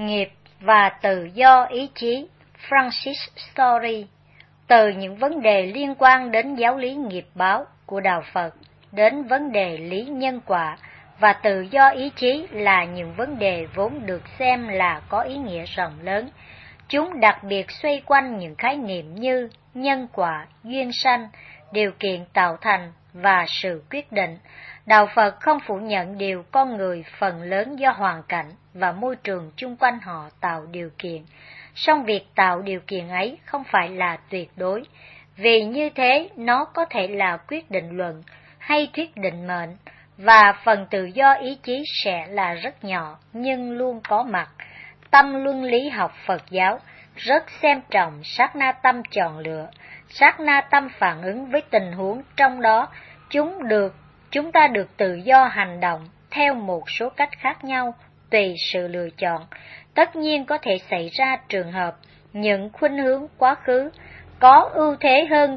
Nghiệp và tự do ý chí, Francis Story. Từ những vấn đề liên quan đến giáo lý nghiệp báo của Đạo Phật đến vấn đề lý nhân quả và tự do ý chí là những vấn đề vốn được xem là có ý nghĩa rộng lớn. Chúng đặc biệt xoay quanh những khái niệm như nhân quả, duyên sanh, điều kiện tạo thành và sự quyết định. Đạo Phật không phủ nhận điều con người phần lớn do hoàn cảnh và môi trường chung quanh họ tạo điều kiện. Song việc tạo điều kiện ấy không phải là tuyệt đối, vì như thế nó có thể là quyết định luận hay thuyết định mệnh, và phần tự do ý chí sẽ là rất nhỏ nhưng luôn có mặt. Tâm luân lý học Phật giáo rất xem trọng sát na tâm chọn lựa, sát na tâm phản ứng với tình huống trong đó. Chúng ta được tự do hành động theo một số cách khác nhau tùy sự lựa chọn. Tất nhiên có thể xảy ra trường hợp những khuynh hướng quá khứ có ưu thế hơn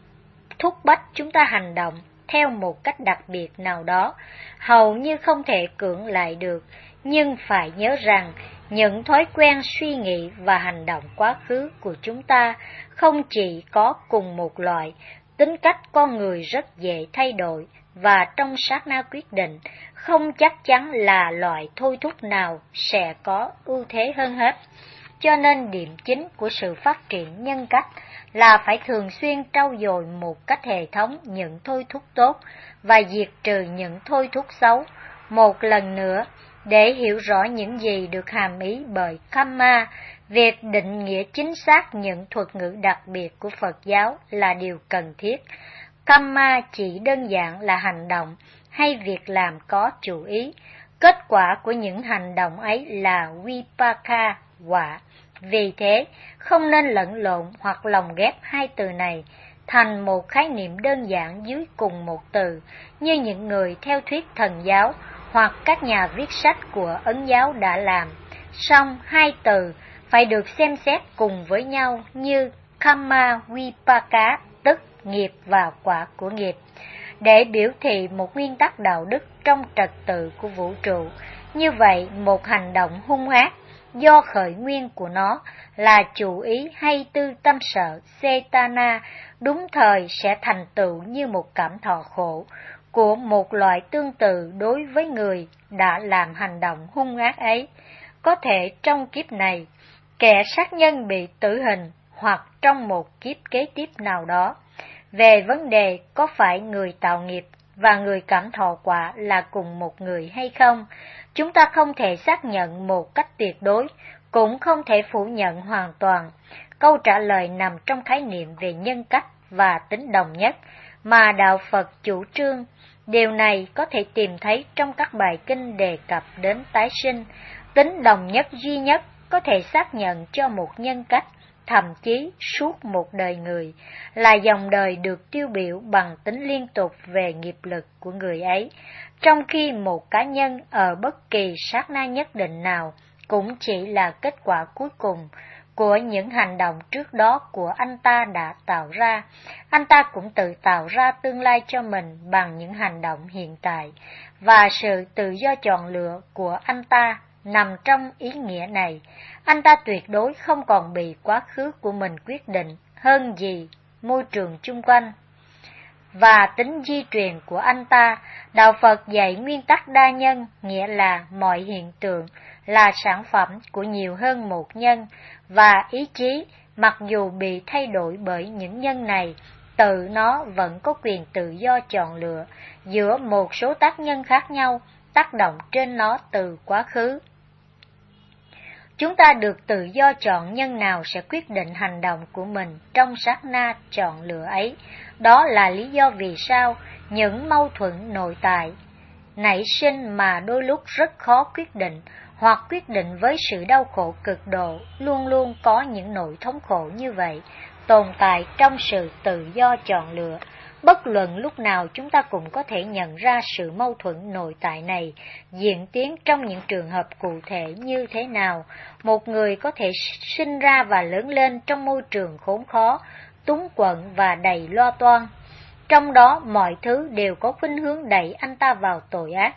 thúc bách chúng ta hành động theo một cách đặc biệt nào đó, hầu như không thể cưỡng lại được. Nhưng phải nhớ rằng những thói quen suy nghĩ và hành động quá khứ của chúng ta không chỉ có cùng một loại. Tính cách con người rất dễ thay đổi, và trong sát na quyết định không chắc chắn là loại thôi thúc nào sẽ có ưu thế hơn hết. Cho nên điểm chính của sự phát triển nhân cách là phải thường xuyên trau dồi một cách hệ thống những thôi thúc tốt và diệt trừ những thôi thúc xấu. Một lần nữa, để hiểu rõ những gì được hàm ý bởi Kamma, việc định nghĩa chính xác những thuật ngữ đặc biệt của Phật giáo là điều cần thiết. Kamma chỉ đơn giản là hành động hay việc làm có chủ ý. Kết quả của những hành động ấy là Vipaka, quả. Vì thế, không nên lẫn lộn hoặc lồng ghép hai từ này thành một khái niệm đơn giản dưới cùng một từ, như những người theo thuyết thần giáo hoặc các nhà viết sách của Ấn giáo đã làm. Song hai từ phải được xem xét cùng với nhau như Kamma Vipaka, tức nghiệp và quả của nghiệp, để biểu thị một nguyên tắc đạo đức trong trật tự của vũ trụ. Như vậy, một hành động hung ác do khởi nguyên của nó là chủ ý hay tư tâm sợ Cetana, đúng thời sẽ thành tựu như một cảm thọ khổ của một loại tương tự đối với người đã làm hành động hung ác ấy. Có thể trong kiếp này, kẻ sát nhân bị tử hình hoặc trong một kiếp kế tiếp nào đó. Về vấn đề có phải người tạo nghiệp và người cảm thọ quả là cùng một người hay không, chúng ta không thể xác nhận một cách tuyệt đối, cũng không thể phủ nhận hoàn toàn. Câu trả lời nằm trong khái niệm về nhân cách và tính đồng nhất mà Đạo Phật chủ trương. Điều này có thể tìm thấy trong các bài kinh đề cập đến tái sinh. Tính đồng nhất duy nhất có thể xác nhận cho một nhân cách, thậm chí suốt một đời người, là dòng đời được tiêu biểu bằng tính liên tục về nghiệp lực của người ấy, trong khi một cá nhân ở bất kỳ sát na nhất định nào cũng chỉ là kết quả cuối cùng của những hành động trước đó của anh ta đã tạo ra. Anh ta cũng tự tạo ra tương lai cho mình bằng những hành động hiện tại, và sự tự do chọn lựa của anh ta nằm trong ý nghĩa này. Anh ta tuyệt đối không còn bị quá khứ của mình quyết định hơn gì môi trường chung quanh và tính di truyền của anh ta. Đạo Phật dạy nguyên tắc đa nhân, nghĩa là mọi hiện tượng là sản phẩm của nhiều hơn một nhân, và ý chí, mặc dù bị thay đổi bởi những nhân này, tự nó vẫn có quyền tự do chọn lựa giữa một số tác nhân khác nhau tác động trên nó từ quá khứ. Chúng ta được tự do chọn nhân nào sẽ quyết định hành động của mình trong sát na chọn lựa ấy. Đó là lý do vì sao những mâu thuẫn nội tại nảy sinh mà đôi lúc rất khó quyết định, hoặc quyết định với sự đau khổ cực độ. Luôn luôn có những nỗi thống khổ như vậy tồn tại trong sự tự do chọn lựa. Bất luận lúc nào chúng ta cũng có thể nhận ra sự mâu thuẫn nội tại này diễn tiến trong những trường hợp cụ thể như thế nào. Một người có thể sinh ra và lớn lên trong môi trường khốn khó, túng quẫn và đầy lo toan. Trong đó mọi thứ đều có khuynh hướng đẩy anh ta vào tội ác.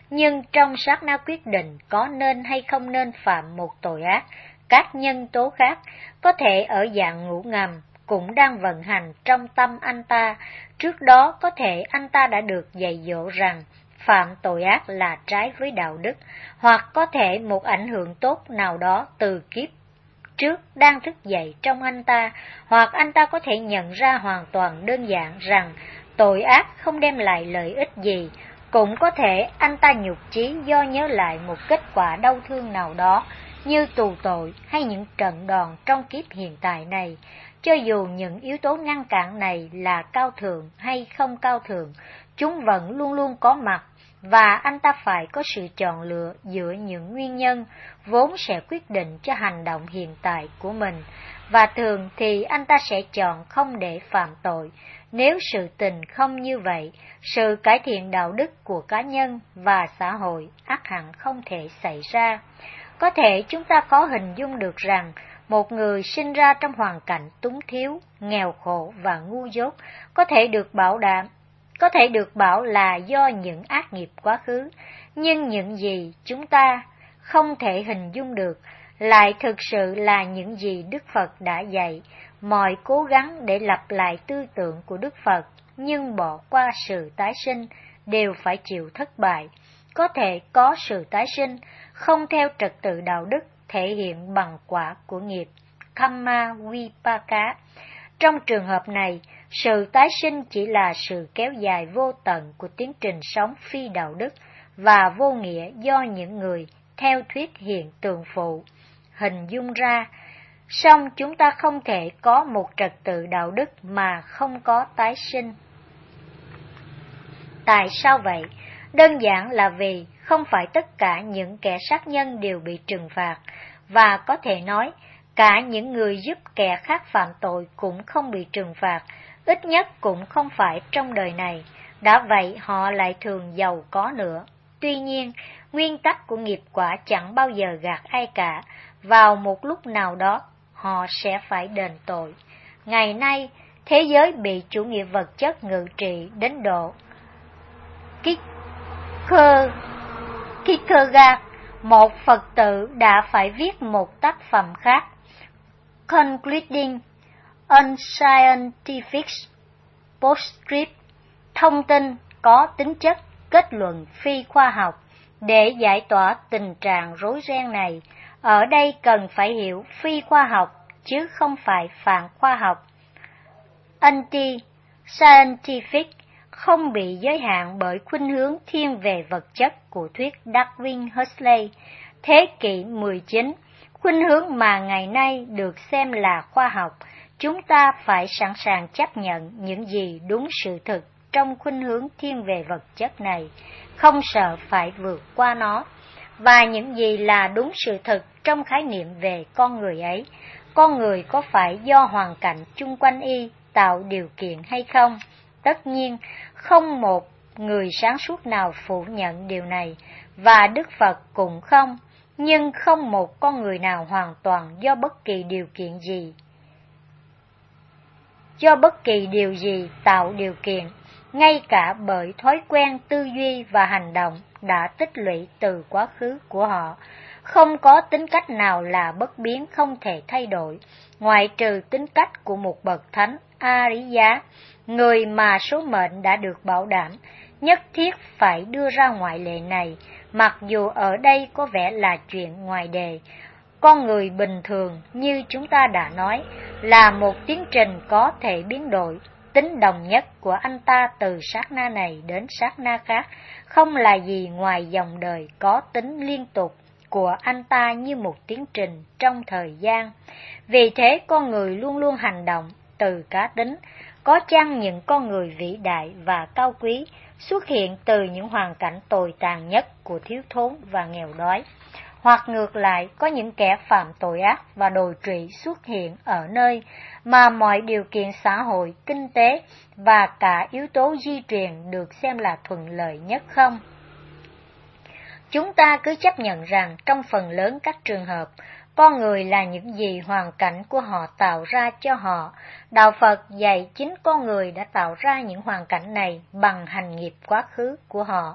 Nhưng trong sát na quyết định có nên hay không nên phạm một tội ác, các nhân tố khác, có thể ở dạng ngủ ngầm, cũng đang vận hành trong tâm anh ta. Trước đó có thể anh ta đã được dạy dỗ rằng phạm tội ác là trái với đạo đức, hoặc có thể một ảnh hưởng tốt nào đó từ kiếp trước đang thức dậy trong anh ta, hoặc anh ta có thể nhận ra hoàn toàn đơn giản rằng tội ác không đem lại lợi ích gì. Cũng có thể anh ta nhụt chí do nhớ lại một kết quả đau thương nào đó, như tù tội hay những trận đòn trong kiếp hiện tại này. Cho dù những yếu tố ngăn cản này là cao thượng hay không cao thượng, chúng vẫn luôn luôn có mặt, và anh ta phải có sự chọn lựa giữa những nguyên nhân vốn sẽ quyết định cho hành động hiện tại của mình, và thường thì anh ta sẽ chọn không để phạm tội. Nếu sự tình không như vậy, sự cải thiện đạo đức của cá nhân và xã hội ắt hẳn không thể xảy ra. Có thể chúng ta có hình dung được rằng một người sinh ra trong hoàn cảnh túng thiếu, nghèo khổ và ngu dốt có thể được bảo là do những ác nghiệp quá khứ, nhưng những gì chúng ta không thể hình dung được lại thực sự là những gì Đức Phật đã dạy. Mọi cố gắng để lặp lại tư tưởng của Đức Phật nhưng bỏ qua sự tái sinh đều phải chịu thất bại. Có thể có sự tái sinh không theo trật tự đạo đức thể hiện bằng quả của nghiệp Kamma Vipaka. Trong trường hợp này, sự tái sinh chỉ là sự kéo dài vô tận của tiến trình sống phi đạo đức và vô nghĩa do những người theo thuyết hiện tượng phụ hình dung ra. Song chúng ta không thể có một trật tự đạo đức mà không có tái sinh. Tại sao vậy? Đơn giản là vì không phải tất cả những kẻ sát nhân đều bị trừng phạt, và có thể nói cả những người giúp kẻ khác phạm tội cũng không bị trừng phạt, ít nhất cũng không phải trong đời này. Đã vậy họ lại thường giàu có nữa. Tuy nhiên, nguyên tắc của nghiệp quả chẳng bao giờ gạt ai cả. Vào một lúc nào đó, họ sẽ phải đền tội. Ngày nay, thế giới bị chủ nghĩa vật chất ngự trị đến độ Kierkegaard, một Phật tử, đã phải viết một tác phẩm khác, Concluding Unscientific Postscript, thông tin có tính chất kết luận phi khoa học. Để giải tỏa tình trạng rối ren này, ở đây cần phải hiểu phi khoa học chứ không phải phản khoa học. Anti-scientific không bị giới hạn bởi khuynh hướng thiên về vật chất của thuyết Darwin Huxley. Thế kỷ 19, khuynh hướng mà ngày nay được xem là khoa học, chúng ta phải sẵn sàng chấp nhận những gì đúng sự thực trong khuynh hướng thiên về vật chất này, không sợ phải vượt qua nó, và những gì là đúng sự thực trong khái niệm về con người ấy. Con người có phải do hoàn cảnh chung quanh y tạo điều kiện hay không? Tất nhiên, không một người sáng suốt nào phủ nhận điều này, và Đức Phật cũng không, nhưng không một con người nào hoàn toàn do bất kỳ điều gì tạo điều kiện, ngay cả bởi thói quen tư duy và hành động đã tích lũy từ quá khứ của họ. Không có tính cách nào là bất biến không thể thay đổi, ngoại trừ tính cách của một bậc thánh A-rí-giá, người mà số mệnh đã được bảo đảm. Nhất thiết phải đưa ra ngoại lệ này, mặc dù ở đây có vẻ là chuyện ngoài đề. Con người bình thường, như chúng ta đã nói, là một tiến trình có thể biến đổi. Tính đồng nhất của anh ta từ sát na này đến sát na khác không là gì ngoài dòng đời có tính liên tục của anh ta như một tiến trình trong thời gian. Vì thế con người luôn luôn hành động từ cá tính. Có chăng những con người vĩ đại và cao quý xuất hiện từ những hoàn cảnh tồi tàn nhất của thiếu thốn và nghèo đói, hoặc ngược lại có những kẻ phạm tội ác và đồi trụy xuất hiện ở nơi mà mọi điều kiện xã hội, kinh tế và cả yếu tố di truyền được xem là thuận lợi nhất không? Chúng ta cứ chấp nhận rằng trong phần lớn các trường hợp, con người là những gì hoàn cảnh của họ tạo ra cho họ. Đạo Phật dạy chính con người đã tạo ra những hoàn cảnh này bằng hành nghiệp quá khứ của họ.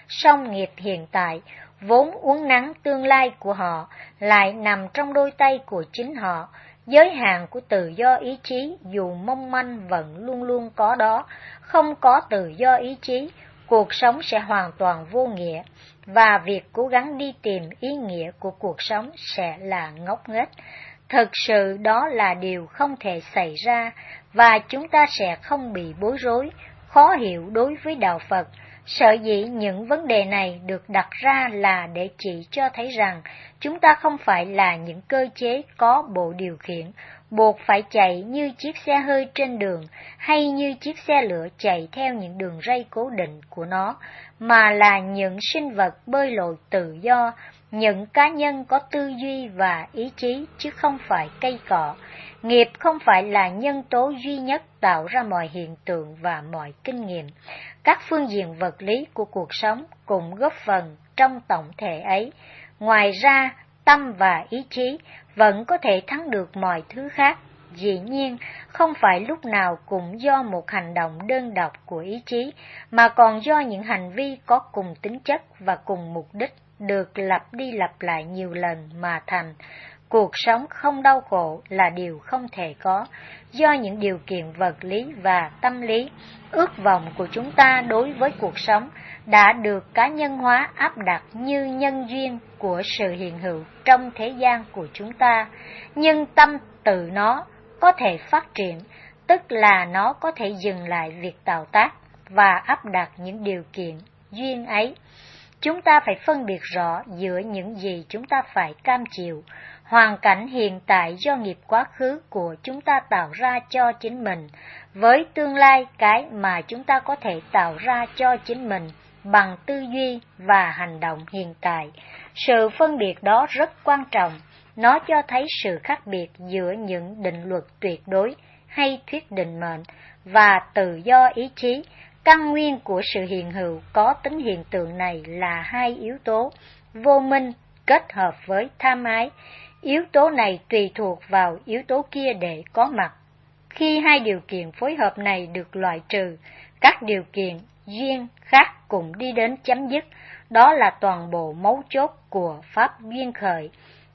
song nghiệp hiện tại, vốn uốn nắn tương lai của họ, lại nằm trong đôi tay của chính họ. Giới hạn của tự do ý chí dù mong manh vẫn luôn luôn có đó. Không có tự do ý chí, cuộc sống sẽ hoàn toàn vô nghĩa, và việc cố gắng đi tìm ý nghĩa của cuộc sống sẽ là ngốc nghếch. Thực sự đó là điều không thể xảy ra, và chúng ta sẽ không bị bối rối, khó hiểu đối với đạo Phật. Sở dĩ những vấn đề này được đặt ra là để chỉ cho thấy rằng chúng ta không phải là những cơ chế có bộ điều khiển, buộc phải chạy như chiếc xe hơi trên đường hay như chiếc xe lửa chạy theo những đường ray cố định của nó, mà là những sinh vật bơi lội tự do, những cá nhân có tư duy và ý chí chứ không phải cây cọ. Nghiệp không phải là nhân tố duy nhất tạo ra mọi hiện tượng và mọi kinh nghiệm. Các phương diện vật lý của cuộc sống cũng góp phần trong tổng thể ấy. Ngoài ra, tâm và ý chí vẫn có thể thắng được mọi thứ khác. Dĩ nhiên, không phải lúc nào cũng do một hành động đơn độc của ý chí, mà còn do những hành vi có cùng tính chất và cùng mục đích được lặp đi lặp lại nhiều lần mà thành. Cuộc sống không đau khổ là điều không thể có, do những điều kiện vật lý và tâm lý, ước vọng của chúng ta đối với cuộc sống đã được cá nhân hóa áp đặt như nhân duyên của sự hiện hữu trong thế gian của chúng ta. Nhưng tâm tự nó có thể phát triển, tức là nó có thể dừng lại việc tạo tác và áp đặt những điều kiện duyên ấy. Chúng ta phải phân biệt rõ giữa những gì chúng ta phải cam chịu, hoàn cảnh hiện tại do nghiệp quá khứ của chúng ta tạo ra cho chính mình, với tương lai cái mà chúng ta có thể tạo ra cho chính mình bằng tư duy và hành động hiện tại. Sự phân biệt đó rất quan trọng, nó cho thấy sự khác biệt giữa những định luật tuyệt đối hay thuyết định mệnh và tự do ý chí. Căn nguyên của sự hiện hữu có tính hiện tượng này là hai yếu tố, vô minh kết hợp với tham ái. Yếu tố này tùy thuộc vào yếu tố kia để có mặt. Khi hai điều kiện phối hợp này được loại trừ, các điều kiện duyên khác cũng đi đến chấm dứt. Đó là toàn bộ mấu chốt của pháp duyên khởi,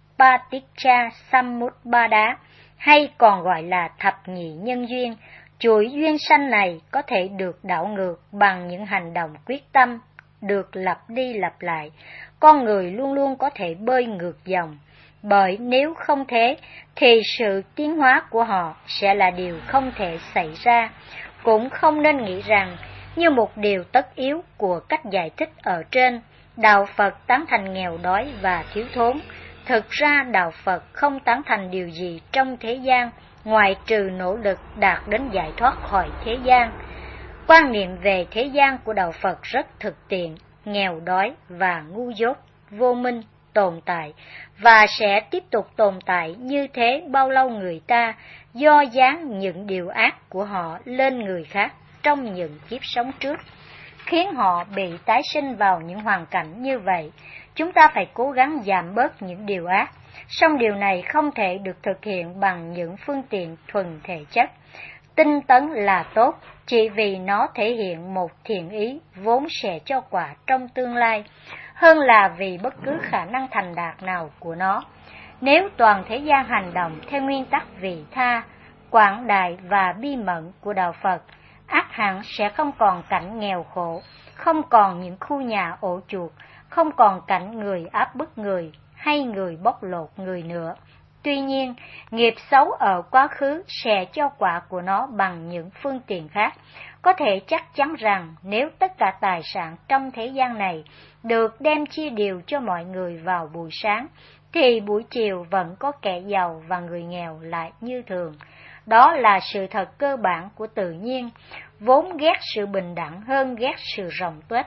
Paticca Samuppada, hay còn gọi là thập nhị nhân duyên. Chuỗi duyên sanh này có thể được đảo ngược bằng những hành động quyết tâm, được lặp đi lặp lại. Con người luôn luôn có thể bơi ngược dòng, bởi nếu không thế, thì sự tiến hóa của họ sẽ là điều không thể xảy ra. Cũng không nên nghĩ rằng, như một điều tất yếu của cách giải thích ở trên, đạo Phật tán thành nghèo đói và thiếu thốn. Thực ra đạo Phật không tán thành điều gì trong thế gian, ngoài trừ nỗ lực đạt đến giải thoát khỏi thế gian. Quan niệm về thế gian của đạo Phật rất thực tiễn, nghèo đói và ngu dốt, vô minh tồn tại, và sẽ tiếp tục tồn tại như thế bao lâu người ta do dán những điều ác của họ lên người khác trong những kiếp sống trước, khiến họ bị tái sinh vào những hoàn cảnh như vậy. Chúng ta phải cố gắng giảm bớt những điều ác, song điều này không thể được thực hiện bằng những phương tiện thuần thể chất. Tinh tấn là tốt, chỉ vì nó thể hiện một thiện ý vốn sẽ cho quả trong tương lai, hơn là vì bất cứ khả năng thành đạt nào của nó. Nếu toàn thế gian hành động theo nguyên tắc vị tha, quảng đại và bi mẫn của đạo Phật, ắt hẳn sẽ không còn cảnh nghèo khổ, không còn những khu nhà ổ chuột, không còn cảnh người áp bức người hay người bóc lột người nữa. Tuy nhiên, nghiệp xấu ở quá khứ sẽ cho quả của nó bằng những phương tiện khác. Có thể chắc chắn rằng nếu tất cả tài sản trong thế gian này được đem chia đều cho mọi người vào buổi sáng, thì buổi chiều vẫn có kẻ giàu và người nghèo lại như thường. Đó là sự thật cơ bản của tự nhiên, vốn ghét sự bình đẳng hơn ghét sự rộng tuếch.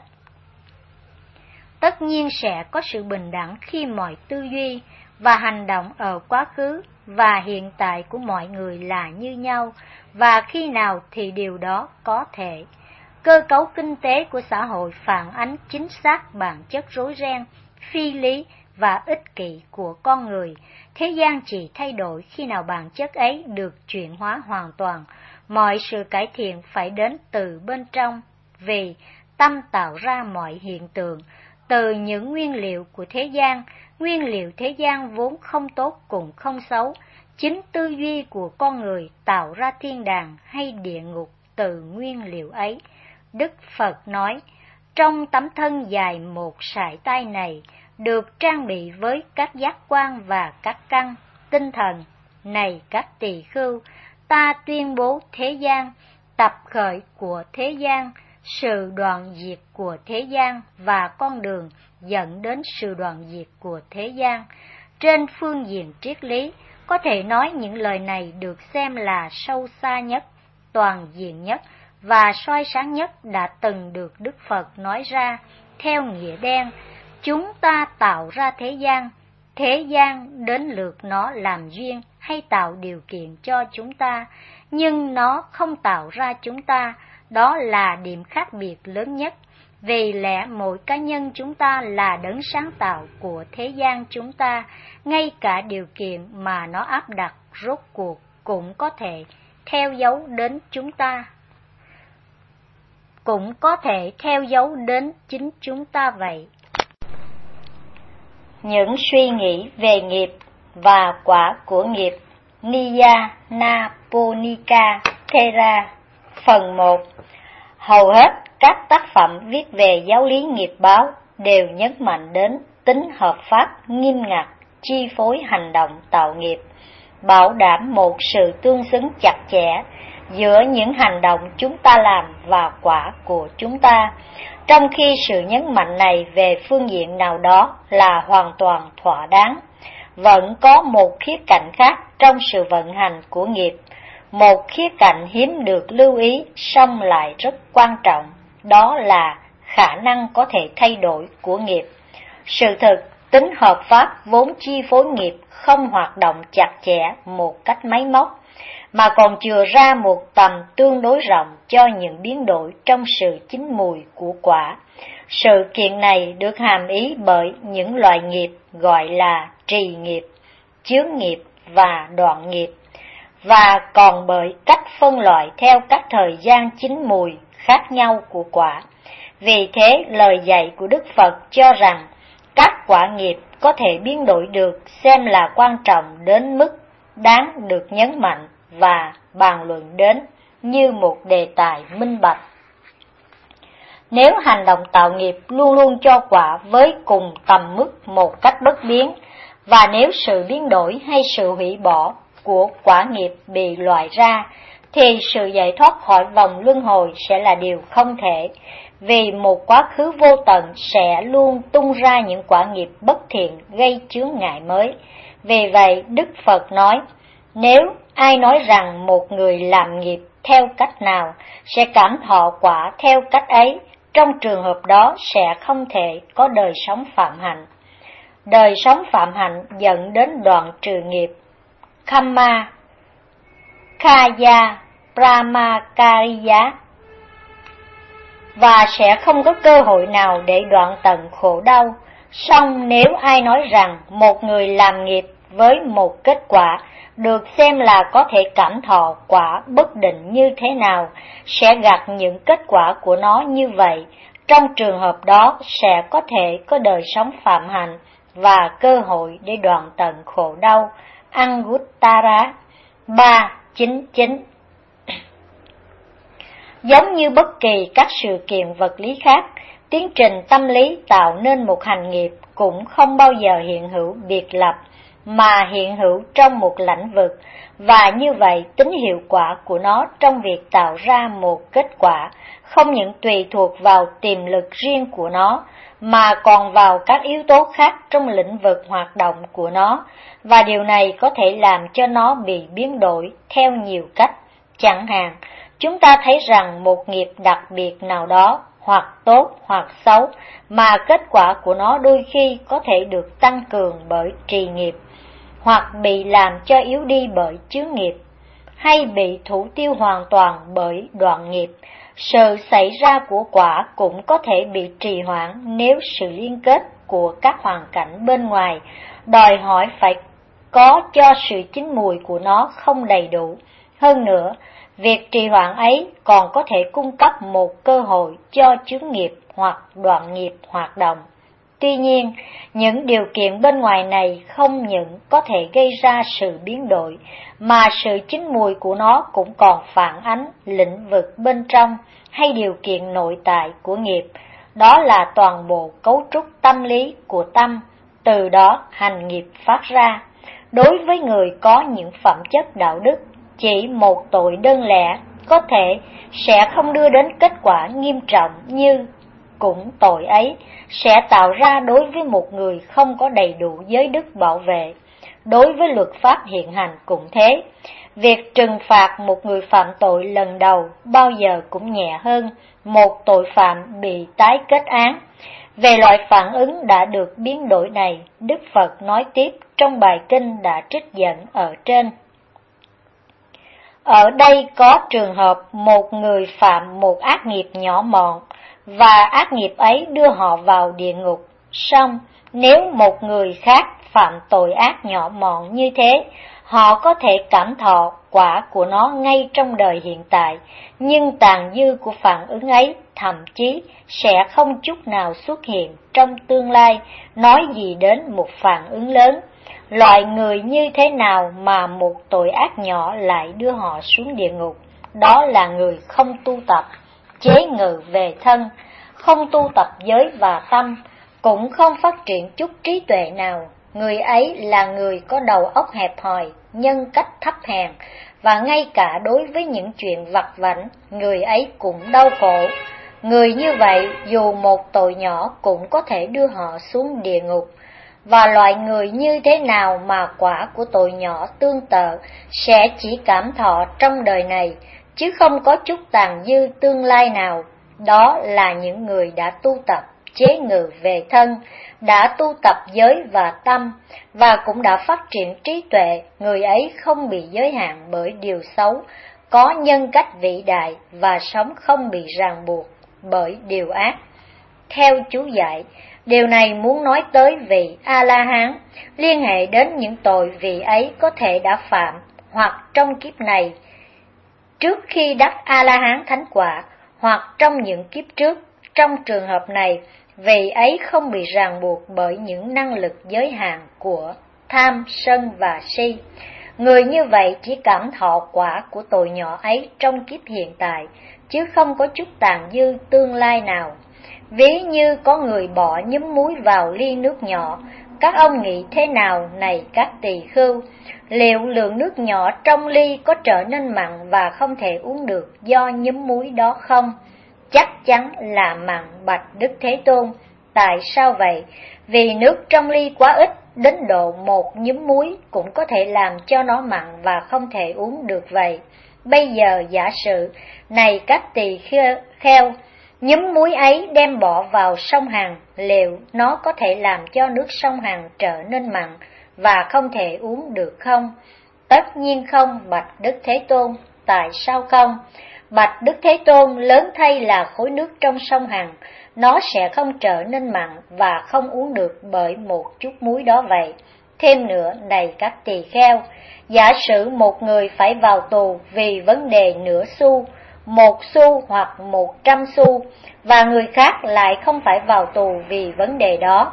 Tất nhiên sẽ có sự bình đẳng khi mọi tư duy và hành động ở quá khứ và hiện tại của mọi người là như nhau, và khi nào thì điều đó có thể. Cơ cấu kinh tế của xã hội phản ánh chính xác bản chất rối ren, phi lý và ích kỷ của con người. Thế gian chỉ thay đổi khi nào bản chất ấy được chuyển hóa hoàn toàn. Mọi sự cải thiện phải đến từ bên trong, vì tâm tạo ra mọi hiện tượng từ những nguyên liệu của thế gian. Nguyên liệu thế gian vốn không tốt cũng không xấu. Chính tư duy của con người tạo ra thiên đàng hay địa ngục từ nguyên liệu ấy. Đức Phật nói, trong tấm thân dài một sải tay này được trang bị với các giác quan và các căn tinh thần. Này các tỳ khưu, ta tuyên bố thế gian, tập khởi của thế gian, sự đoạn diệt của thế gian và con đường dẫn đến sự đoạn diệt của thế gian. Trên phương diện triết lý, có thể nói những lời này được xem là sâu xa nhất, toàn diện nhất và soi sáng nhất đã từng được Đức Phật nói ra. Theo nghĩa đen, chúng ta tạo ra thế gian đến lượt nó làm duyên hay tạo điều kiện cho chúng ta, nhưng nó không tạo ra chúng ta. Đó là điểm khác biệt lớn nhất. Vì lẽ mỗi cá nhân chúng ta là đấng sáng tạo của thế gian chúng ta, ngay cả điều kiện mà nó áp đặt rốt cuộc cũng có thể theo dấu đến chúng ta, cũng có thể theo dấu đến chính chúng ta vậy. Những suy nghĩ về nghiệp và quả của nghiệp. Niya Naponika Thera. Phần 1. Hầu hết các tác phẩm viết về giáo lý nghiệp báo đều nhấn mạnh đến tính hợp pháp nghiêm ngặt chi phối hành động tạo nghiệp, bảo đảm một sự tương xứng chặt chẽ giữa những hành động chúng ta làm và quả của chúng ta, trong khi sự nhấn mạnh này về phương diện nào đó là hoàn toàn thỏa đáng. Vẫn có một khía cạnh khác trong sự vận hành của nghiệp, một khía cạnh hiếm được lưu ý song lại rất quan trọng, đó là khả năng có thể thay đổi của nghiệp. Sự thực, tính hợp pháp vốn chi phối nghiệp không hoạt động chặt chẽ một cách máy móc, mà còn chừa ra một tầm tương đối rộng cho những biến đổi trong sự chín mùi của quả. Sự kiện này được hàm ý bởi những loại nghiệp gọi là trì nghiệp, chướng nghiệp và đoạn nghiệp, và còn bởi cách phân loại theo các thời gian chín mùi khác nhau của quả. Vì thế, lời dạy của Đức Phật cho rằng các quả nghiệp có thể biến đổi được xem là quan trọng đến mức đáng được nhấn mạnh và bàn luận đến như một đề tài minh bạch. Nếu hành động tạo nghiệp luôn luôn cho quả với cùng tầm mức một cách bất biến, và nếu sự biến đổi hay sự hủy bỏ của quả nghiệp bị loại ra, thì sự giải thoát khỏi vòng luân hồi sẽ là điều không thể, vì một quá khứ vô tận sẽ luôn tung ra những quả nghiệp bất thiện gây chướng ngại mới. Vì vậy, Đức Phật nói, nếu ai nói rằng một người làm nghiệp theo cách nào sẽ cảm thọ quả theo cách ấy, trong trường hợp đó sẽ không thể có đời sống phạm hạnh. Đời sống phạm hạnh dẫn đến đoạn trừ nghiệp Kamma, Kaya, Brahmakariya, và sẽ không có cơ hội nào để đoạn tận khổ đau. Song nếu ai nói rằng một người làm nghiệp với một kết quả được xem là có thể cảm thọ quả bất định như thế nào, sẽ gặt những kết quả của nó như vậy, trong trường hợp đó sẽ có thể có đời sống phạm hạnh và cơ hội để đoạn tận khổ đau. Anguttara 3.9. Giống như bất kỳ các sự kiện vật lý khác, tiến trình tâm lý tạo nên một hành nghiệp cũng không bao giờ hiện hữu biệt lập, mà hiện hữu trong một lĩnh vực, và như vậy tính hiệu quả của nó trong việc tạo ra một kết quả không những tùy thuộc vào tiềm lực riêng của nó, mà còn vào các yếu tố khác trong lĩnh vực hoạt động của nó, và điều này có thể làm cho nó bị biến đổi theo nhiều cách. Chẳng hạn, chúng ta thấy rằng một nghiệp đặc biệt nào đó, hoặc tốt hoặc xấu, mà kết quả của nó đôi khi có thể được tăng cường bởi trì nghiệp, hoặc bị làm cho yếu đi bởi chướng nghiệp, hay bị thủ tiêu hoàn toàn bởi đoạn nghiệp. Sự xảy ra của quả cũng có thể bị trì hoãn nếu sự liên kết của các hoàn cảnh bên ngoài đòi hỏi phải có cho sự chín mùi của nó không đầy đủ, Hơn nữa, việc trì hoãn ấy còn có thể cung cấp một cơ hội cho chướng nghiệp hoặc đoạn nghiệp hoạt động. Tuy nhiên, những điều kiện bên ngoài này không những có thể gây ra sự biến đổi, mà sự chín mùi của nó cũng còn phản ánh lĩnh vực bên trong hay điều kiện nội tại của nghiệp, đó là toàn bộ cấu trúc tâm lý của tâm, từ đó hành nghiệp phát ra. Đối với người có những phẩm chất đạo đức, chỉ một tội đơn lẻ có thể sẽ không đưa đến kết quả nghiêm trọng, như cũng tội ấy sẽ tạo ra đối với một người không có đầy đủ giới đức bảo vệ. Đối với luật pháp hiện hành cũng thế, việc trừng phạt một người phạm tội lần đầu bao giờ cũng nhẹ hơn một tội phạm bị tái kết án. Về loại phản ứng đã được biến đổi này, Đức Phật nói tiếp trong bài kinh đã trích dẫn ở trên. Ở đây có trường hợp một người phạm một ác nghiệp nhỏ mọn, và ác nghiệp ấy đưa họ vào địa ngục. Song, nếu một người khác phạm tội ác nhỏ mọn như thế, họ có thể cảm thọ quả của nó ngay trong đời hiện tại, nhưng tàn dư của phản ứng ấy thậm chí sẽ không chút nào xuất hiện trong tương lai, nói gì đến một phản ứng lớn. Loại người như thế nào mà một tội ác nhỏ lại đưa họ xuống địa ngục? Đó là người không tu tập chế ngự về thân, không tu tập giới và tâm, cũng không phát triển chút trí tuệ nào. Người ấy là người có đầu óc hẹp hòi, nhân cách thấp hèn, và ngay cả đối với những chuyện vặt vãnh, người ấy cũng đau khổ. Người như vậy, dù một tội nhỏ cũng có thể đưa họ xuống địa ngục. Và loại người như thế nào mà quả của tội nhỏ tương tự sẽ chỉ cảm thọ trong đời này, chứ không có chút tàn dư tương lai nào. Đó là những người đã tu tập chế ngự về thân, đã tu tập giới và tâm, và cũng đã phát triển trí tuệ. Người ấy không bị giới hạn bởi điều xấu, có nhân cách vĩ đại và sống không bị ràng buộc bởi điều ác. Theo chú dạy, điều này muốn nói tới vị A-la-hán, liên hệ đến những tội vị ấy có thể đã phạm, hoặc trong kiếp này, trước khi đắc A-la-hán thánh quả, hoặc trong những kiếp trước. Trong trường hợp này, vị ấy không bị ràng buộc bởi những năng lực giới hạn của tham, sân và si. Người như vậy chỉ cảm thọ quả của tội nhỏ ấy trong kiếp hiện tại, chứ không có chút tàn dư tương lai nào. Ví như có người bỏ nhúm muối vào ly nước nhỏ, các ông nghĩ thế nào này các tỳ khưu? Liệu lượng nước nhỏ trong ly có trở nên mặn và không thể uống được do nhúm muối đó không? Chắc chắn là mặn, bạch Đức Thế Tôn. Tại sao vậy? Vì nước trong ly quá ít, đến độ một nhúm muối cũng có thể làm cho nó mặn và không thể uống được vậy. Bây giờ giả sử, này các tỳ kheo, nhúm muối ấy đem bỏ vào sông Hằng, liệu nó có thể làm cho nước sông Hằng trở nên mặn và không thể uống được không? Tất nhiên không, bạch Đức Thế Tôn. Tại sao không? Bạch Đức Thế Tôn, lớn thay là khối nước trong sông Hằng, nó sẽ không trở nên mặn và không uống được bởi một chút muối đó vậy. Thêm nữa, này các tỳ kheo, giả sử một người phải vào tù vì vấn đề nửa xu, 1 xu hoặc 100 xu, và người khác lại không phải vào tù vì vấn đề đó.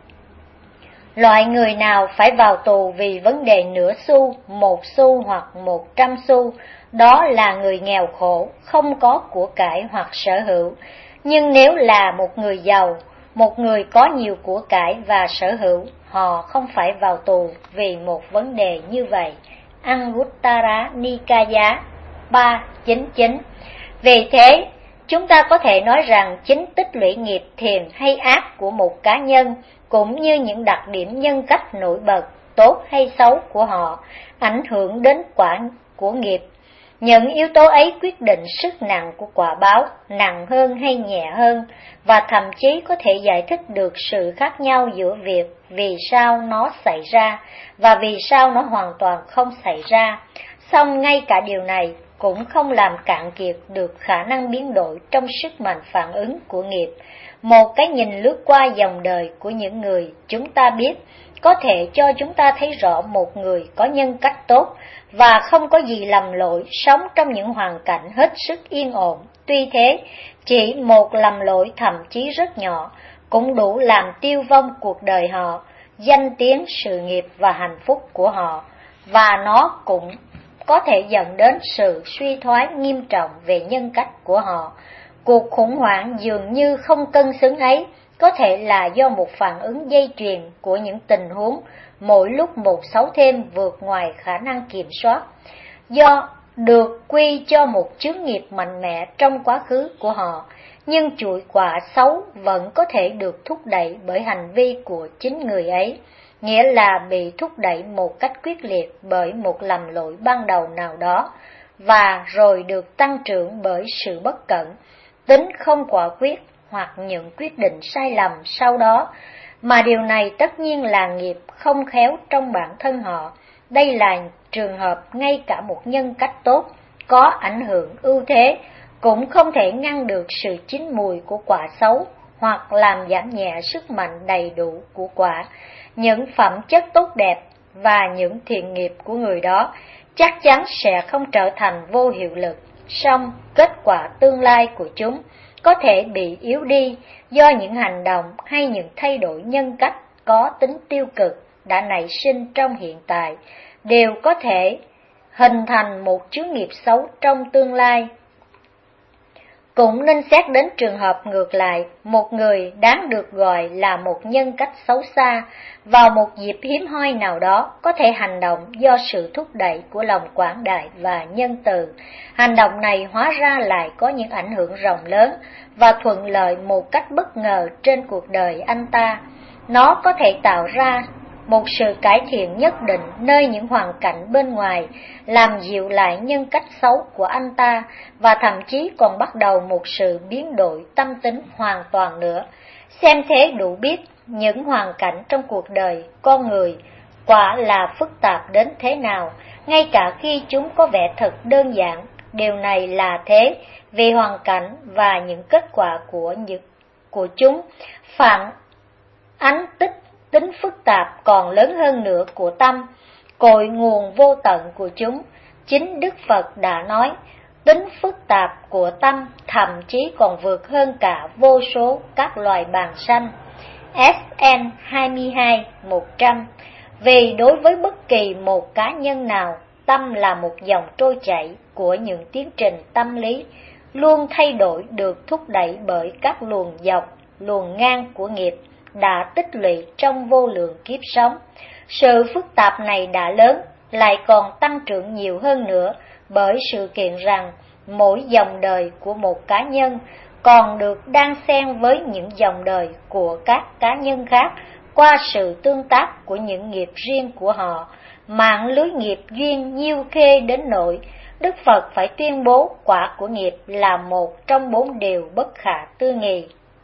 Loại người nào phải vào tù vì vấn đề nửa xu, 1 xu hoặc 100 xu, đó là người nghèo khổ, không có của cải hoặc sở hữu. Nhưng nếu là một người giàu, một người có nhiều của cải và sở hữu, họ không phải vào tù vì một vấn đề như vậy. Anguttara Nikaya 399. Vì thế, chúng ta có thể nói rằng chính tích lũy nghiệp thiện hay ác của một cá nhân, cũng như những đặc điểm nhân cách nổi bật, tốt hay xấu của họ, ảnh hưởng đến quả của nghiệp. Những yếu tố ấy quyết định sức nặng của quả báo, nặng hơn hay nhẹ hơn, và thậm chí có thể giải thích được sự khác nhau giữa việc vì sao nó xảy ra và vì sao nó hoàn toàn không xảy ra. Song ngay cả điều này cũng không làm cạn kiệt được khả năng biến đổi trong sức mạnh phản ứng của nghiệp. Một cái nhìn lướt qua dòng đời của những người chúng ta biết có thể cho chúng ta thấy rõ một người có nhân cách tốt và không có gì lầm lỗi, sống trong những hoàn cảnh hết sức yên ổn. Tuy thế, chỉ một lầm lỗi thậm chí rất nhỏ cũng đủ làm tiêu vong cuộc đời họ, danh tiếng, sự nghiệp và hạnh phúc của họ, và nó cũng có thể dẫn đến sự suy thoái nghiêm trọng về nhân cách của họ. Cuộc khủng hoảng dường như không cân xứng ấy có thể là do một phản ứng dây chuyền của những tình huống mỗi lúc một xấu thêm vượt ngoài khả năng kiểm soát, do được quy cho một chướng nghiệp mạnh mẽ trong quá khứ của họ, nhưng chuỗi quả xấu vẫn có thể được thúc đẩy bởi hành vi của chính người ấy, nghĩa là bị thúc đẩy một cách quyết liệt bởi một lầm lỗi ban đầu nào đó, và rồi được tăng trưởng bởi sự bất cẩn, tính không quả quyết hoặc những quyết định sai lầm sau đó, mà điều này tất nhiên là nghiệp không khéo trong bản thân họ. Đây là trường hợp ngay cả một nhân cách tốt, có ảnh hưởng ưu thế, cũng không thể ngăn được sự chín mùi của quả xấu hoặc làm giảm nhẹ sức mạnh đầy đủ của quả. Những phẩm chất tốt đẹp và những thiện nghiệp của người đó chắc chắn sẽ không trở thành vô hiệu lực, song kết quả tương lai của chúng có thể bị yếu đi do những hành động hay những thay đổi nhân cách có tính tiêu cực đã nảy sinh trong hiện tại, đều có thể hình thành một chướng nghiệp xấu trong tương lai. Cũng nên xét đến trường hợp ngược lại, một người đáng được gọi là một nhân cách xấu xa, vào một dịp hiếm hoi nào đó có thể hành động do sự thúc đẩy của lòng quảng đại và nhân từ. Hành động này hóa ra lại có những ảnh hưởng rộng lớn và thuận lợi một cách bất ngờ trên cuộc đời anh ta. Nó có thể tạo ra một sự cải thiện nhất định nơi những hoàn cảnh bên ngoài, làm dịu lại nhân cách xấu của anh ta, và thậm chí còn bắt đầu một sự biến đổi tâm tính hoàn toàn nữa. Xem thế đủ biết những hoàn cảnh trong cuộc đời con người quả là phức tạp đến thế nào, ngay cả khi chúng có vẻ thật đơn giản. Điều này là thế vì hoàn cảnh và những kết quả của chúng phản ánh tính phức tạp còn lớn hơn nữa của tâm, cội nguồn vô tận của chúng. Chính Đức Phật đã nói, tính phức tạp của tâm thậm chí còn vượt hơn cả vô số các loài bàng sanh. SN 22-100. Vì đối với bất kỳ một cá nhân nào, tâm là một dòng trôi chảy của những tiến trình tâm lý, luôn thay đổi, được thúc đẩy bởi các luồng dọc, luồng ngang của nghiệp đã tích lũy trong vô lượng kiếp sống. Sự phức tạp này đã lớn, lại còn tăng trưởng nhiều hơn nữa bởi sự kiện rằng mỗi dòng đời của một cá nhân còn được đan xen với những dòng đời của các cá nhân khác qua sự tương tác của những nghiệp riêng của họ. Mạng lưới nghiệp duyên nhiêu khê đến nỗi Đức Phật phải tuyên bố quả của nghiệp là một trong 4 điều bất khả tư nghị,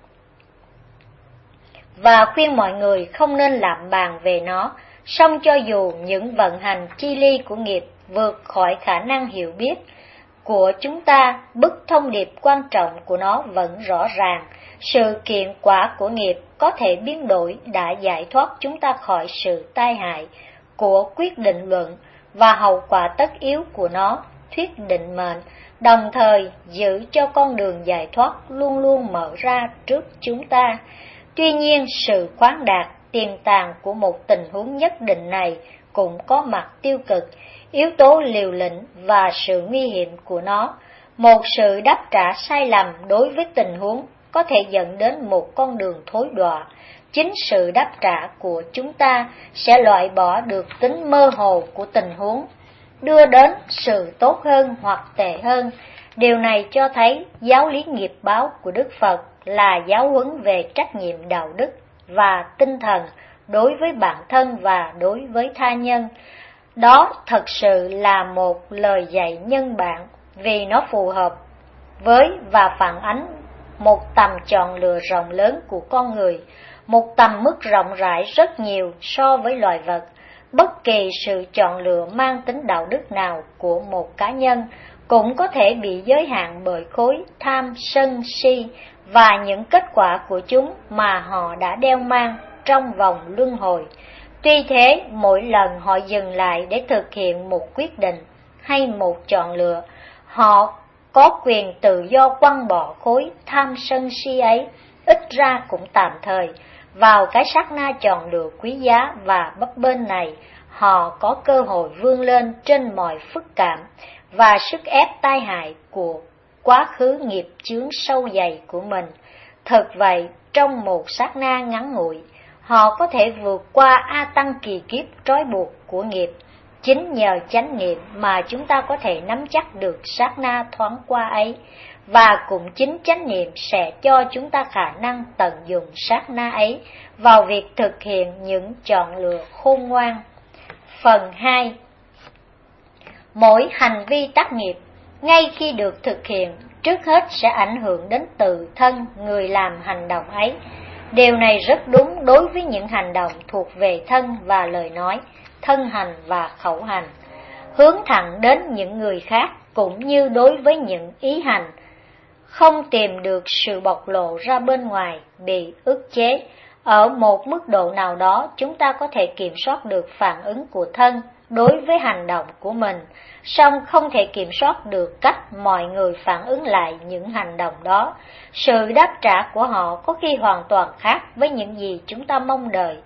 và khuyên mọi người không nên lạm bàn về nó. Song cho dù những vận hành chi ly của nghiệp vượt khỏi khả năng hiểu biết của chúng ta, bức thông điệp quan trọng của nó vẫn rõ ràng. Sự kiện quả của nghiệp có thể biến đổi đã giải thoát chúng ta khỏi sự tai hại của quyết định luận và hậu quả tất yếu của nó, thuyết định mệnh, đồng thời giữ cho con đường giải thoát luôn luôn mở ra trước chúng ta. Tuy nhiên, sự khoáng đạt, tiềm tàng của một tình huống nhất định này cũng có mặt tiêu cực, yếu tố liều lĩnh và sự nguy hiểm của nó. Một sự đáp trả sai lầm đối với tình huống có thể dẫn đến một con đường thối đọa. Chính sự đáp trả của chúng ta sẽ loại bỏ được tính mơ hồ của tình huống, đưa đến sự tốt hơn hoặc tệ hơn. Điều này cho thấy giáo lý nghiệp báo của Đức Phật là giáo huấn về trách nhiệm đạo đức và tinh thần đối với bản thân và đối với tha nhân. Đó thật sự là một lời dạy nhân bản, vì nó phù hợp với và phản ánh một tầm chọn lựa rộng lớn của con người, một tầm mức rộng rãi rất nhiều so với loài vật. bất kỳ sự chọn lựa mang tính đạo đức nào của một cá nhân cũng có thể bị giới hạn bởi khối tham sân si và những kết quả của chúng mà họ đã đeo mang trong vòng luân hồi. Tuy thế, mỗi lần họ dừng lại để thực hiện một quyết định hay một chọn lựa, họ có quyền tự do quăng bỏ khối tham sân si ấy, ít ra cũng tạm thời. Vào cái sát na chọn lựa quý giá và bấp bênh này, họ có cơ hội vươn lên trên mọi phức cảm và sức ép tai hại của quá khứ nghiệp chướng sâu dày của mình. Thực vậy, trong một sát na ngắn ngủi, họ có thể vượt qua a tăng kỳ kiếp trói buộc của nghiệp. Chính nhờ chánh niệm mà chúng ta có thể nắm chắc được sát na thoáng qua ấy, và cũng chính chánh niệm sẽ cho chúng ta khả năng tận dụng sát na ấy vào việc thực hiện những chọn lựa khôn ngoan. Phần 2. Mỗi hành vi tác nghiệp, ngay khi được thực hiện, trước hết sẽ ảnh hưởng đến tự thân người làm hành động ấy. Điều này rất đúng đối với những hành động thuộc về thân và lời nói, thân hành và khẩu hành, hướng thẳng đến những người khác, cũng như đối với những ý hành không tìm được sự bộc lộ ra bên ngoài, bị ức chế. Ở một mức độ nào đó, chúng ta có thể kiểm soát được phản ứng của thân đối với hành động của mình, song không thể kiểm soát được cách mọi người phản ứng lại những hành động đó. Sự đáp trả của họ có khi hoàn toàn khác với những gì chúng ta mong đợi.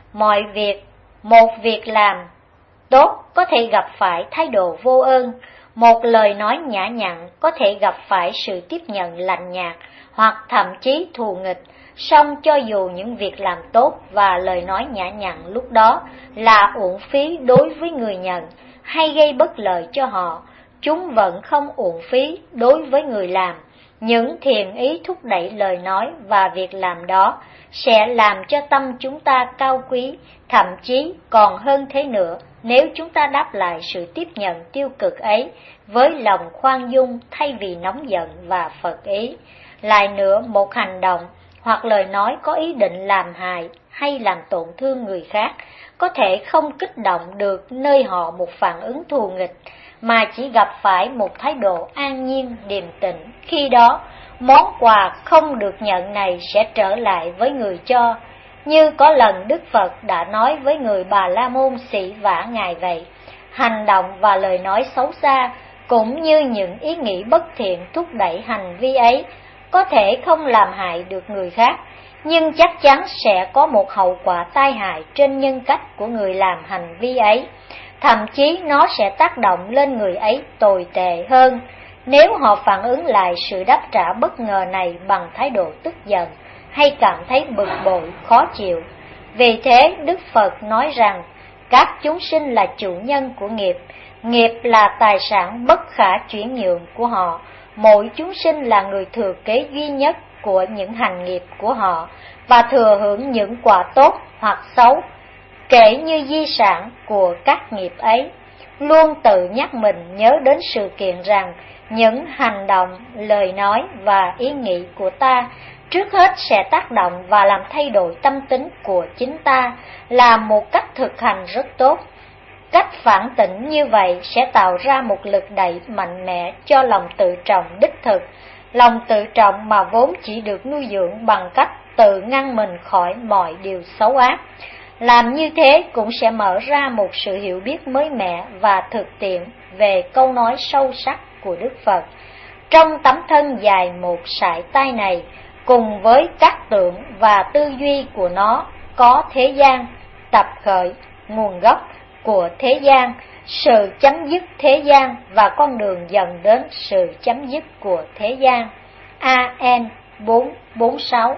Một việc làm tốt có thể gặp phải thái độ vô ơn, một lời nói nhã nhặn có thể gặp phải sự tiếp nhận lạnh nhạt hoặc thậm chí thù nghịch. Song cho dù những việc làm tốt và lời nói nhã nhặn lúc đó là uổng phí đối với người nhận hay gây bất lợi cho họ, chúng vẫn không uổng phí đối với người làm. Những thiện ý thúc đẩy lời nói và việc làm đó sẽ làm cho tâm chúng ta cao quý, thậm chí còn hơn thế nữa nếu chúng ta đáp lại sự tiếp nhận tiêu cực ấy với lòng khoan dung thay vì nóng giận và phật ý. Lại nữa, một hành động hoặc lời nói có ý định làm hại hay làm tổn thương người khác có thể không kích động được nơi họ một phản ứng thù nghịch, mà chỉ gặp phải một thái độ an nhiên điềm tĩnh. Khi đó, món quà không được nhận này sẽ trở lại với người cho. Như có lần Đức Phật đã nói với người Bà La Môn sỉ vả Ngài vậy, hành động và lời nói xấu xa cũng như những ý nghĩ bất thiện thúc đẩy hành vi ấy có thể không làm hại được người khác, nhưng chắc chắn sẽ có một hậu quả tai hại trên nhân cách của người làm hành vi ấy. Thậm chí nó sẽ tác động lên người ấy tồi tệ hơn nếu họ phản ứng lại sự đáp trả bất ngờ này bằng thái độ tức giận hay cảm thấy bực bội, khó chịu. Vì thế, Đức Phật nói rằng các chúng sinh là chủ nhân của nghiệp, nghiệp là tài sản bất khả chuyển nhượng của họ. Mỗi chúng sinh là người thừa kế duy nhất của những hành nghiệp của họ và thừa hưởng những quả tốt hoặc xấu kể như di sản của các nghiệp ấy. Luôn tự nhắc mình nhớ đến sự kiện rằng những hành động, lời nói và ý nghĩ của ta trước hết sẽ tác động và làm thay đổi tâm tính của chính ta là một cách thực hành rất tốt. Cách phản tỉnh như vậy sẽ tạo ra một lực đẩy mạnh mẽ cho lòng tự trọng đích thực, lòng tự trọng mà vốn chỉ được nuôi dưỡng bằng cách tự ngăn mình khỏi mọi điều xấu ác. Làm như thế cũng sẽ mở ra một sự hiểu biết mới mẻ và thực tiễn về câu nói sâu sắc của Đức Phật. Trong tấm thân dài một sải tay này, cùng với các tưởng và tư duy của nó có thế gian, tập khởi, nguồn gốc của thế gian, sự chấm dứt thế gian và con đường dần đến sự chấm dứt của thế gian. AN 446.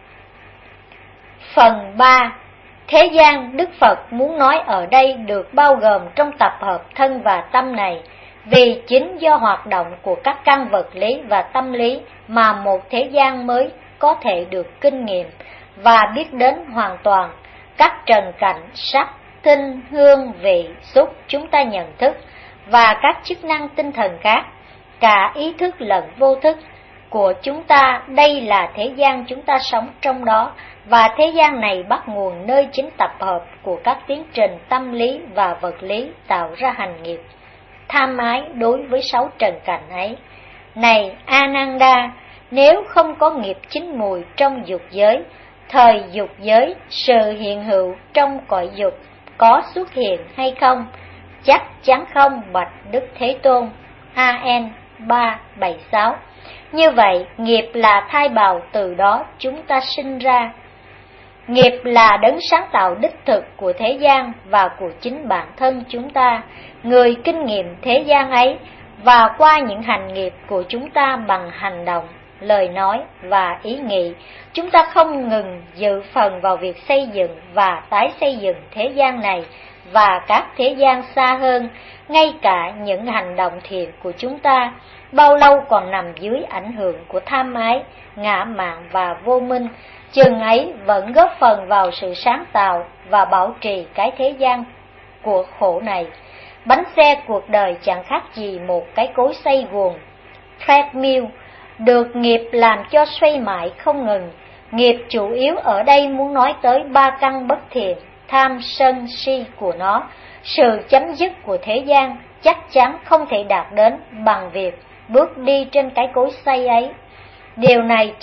Phần 3. Thế gian Đức Phật muốn nói ở đây được bao gồm trong tập hợp thân và tâm này, vì chính do hoạt động của các căn vật lý và tâm lý mà một thế gian mới có thể được kinh nghiệm và biết đến hoàn toàn. Các trần cảnh, sắc, thinh, hương, vị, xúc chúng ta nhận thức và các chức năng tinh thần khác, cả ý thức lẫn vô thức, của chúng ta, đây là thế gian chúng ta sống trong đó, và thế gian này bắt nguồn nơi chính tập hợp của các tiến trình tâm lý và vật lý tạo ra hành nghiệp tham ái đối với 6 trần cảnh ấy. Này Ananda, nếu không có nghiệp chín mùi trong dục giới, thời dục giới, sự hiện hữu trong cõi dục có xuất hiện hay không? Chắc chắn không, bạch Đức Thế Tôn. AN 376. Như vậy, nghiệp là thai bào từ đó chúng ta sinh ra. Nghiệp là đấng sáng tạo đích thực của thế gian và của chính bản thân chúng ta, người kinh nghiệm thế gian ấy, và qua những hành nghiệp của chúng ta bằng hành động, lời nói và ý nghĩ, chúng ta không ngừng dự phần vào việc xây dựng và tái xây dựng thế gian này và các thế gian xa hơn. Ngay cả những hành động thiện của chúng ta bao lâu còn nằm dưới ảnh hưởng của tham ái, ngã mạn và vô minh, chừng ấy vẫn góp phần vào sự sáng tạo và bảo trì cái thế gian của khổ này. Bánh xe cuộc đời chẳng khác gì một cái cối xay guồng treadmill, được nghiệp làm cho xoay mãi không ngừng. Nghiệp chủ yếu ở đây muốn nói tới 3 căn bất thiện, tham sân si của nó. Sự chấm dứt của thế gian chắc chắn không thể đạt đến bằng việc bước đi trên cái cối xay ấy. Điều này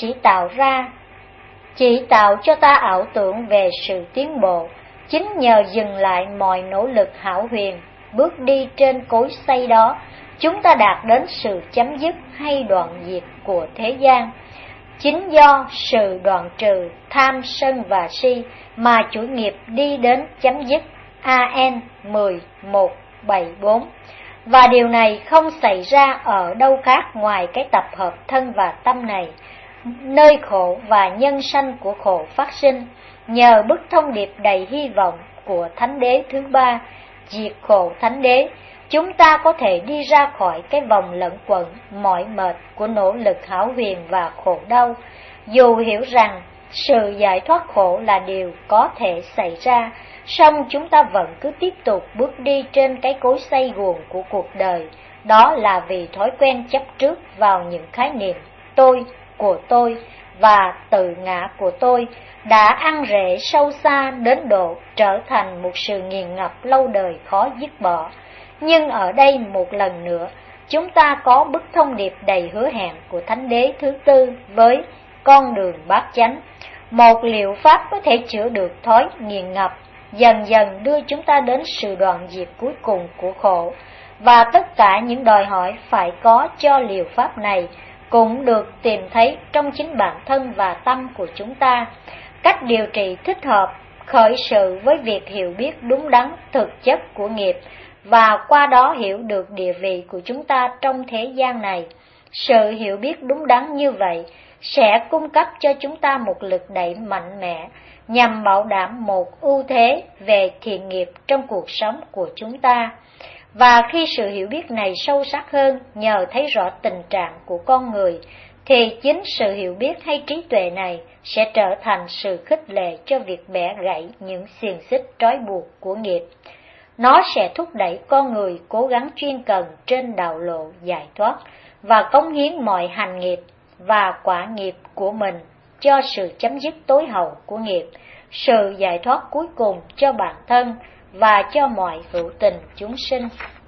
chỉ tạo cho ta ảo tưởng về sự tiến bộ. Chính nhờ dừng lại mọi nỗ lực hão huyền, bước đi trên cối xay đó, chúng ta đạt đến sự chấm dứt hay đoạn diệt của thế gian. Chính do sự đoạn trừ tham sân và si mà chủ nghiệp đi đến chấm dứt. AN 10174. Và điều này không xảy ra ở đâu khác ngoài cái tập hợp thân và tâm này, nơi khổ và nhân sanh của khổ phát sinh. Nhờ bức thông điệp đầy hy vọng của Thánh Đế thứ 3, diệt khổ Thánh Đế, chúng ta có thể đi ra khỏi cái vòng lẩn quẩn mỏi mệt của nỗ lực hão huyền và khổ đau. Dù hiểu rằng sự giải thoát khổ là điều có thể xảy ra, song chúng ta vẫn cứ tiếp tục bước đi trên cái cối xay guồng của cuộc đời. Đó là vì thói quen chấp trước vào những khái niệm tôi, của tôi và tự ngã của tôi đã ăn rễ sâu xa đến độ trở thành một sự nghiền ngập lâu đời khó dứt bỏ. Nhưng ở đây một lần nữa, chúng ta có bức thông điệp đầy hứa hẹn của Thánh Đế thứ 4 với con đường bát chánh. Một liệu pháp có thể chữa được thói nghiền ngập, dần dần đưa chúng ta đến sự đoạn diệt cuối cùng của khổ. Và tất cả những đòi hỏi phải có cho liệu pháp này cũng được tìm thấy trong chính bản thân và tâm của chúng ta. Cách điều trị thích hợp khởi sự với việc hiểu biết đúng đắn thực chất của nghiệp, và qua đó hiểu được địa vị của chúng ta trong thế gian này. Sự hiểu biết đúng đắn như vậy sẽ cung cấp cho chúng ta một lực đẩy mạnh mẽ nhằm bảo đảm một ưu thế về thiện nghiệp trong cuộc sống của chúng ta. Và khi sự hiểu biết này sâu sắc hơn nhờ thấy rõ tình trạng của con người, thì chính sự hiểu biết hay trí tuệ này sẽ trở thành sự khích lệ cho việc bẻ gãy những xiềng xích trói buộc của nghiệp. Nó sẽ thúc đẩy con người cố gắng chuyên cần trên đạo lộ giải thoát và cống hiến mọi hành nghiệp và quả nghiệp của mình cho sự chấm dứt tối hậu của nghiệp, sự giải thoát cuối cùng cho bản thân và cho mọi hữu tình chúng sinh.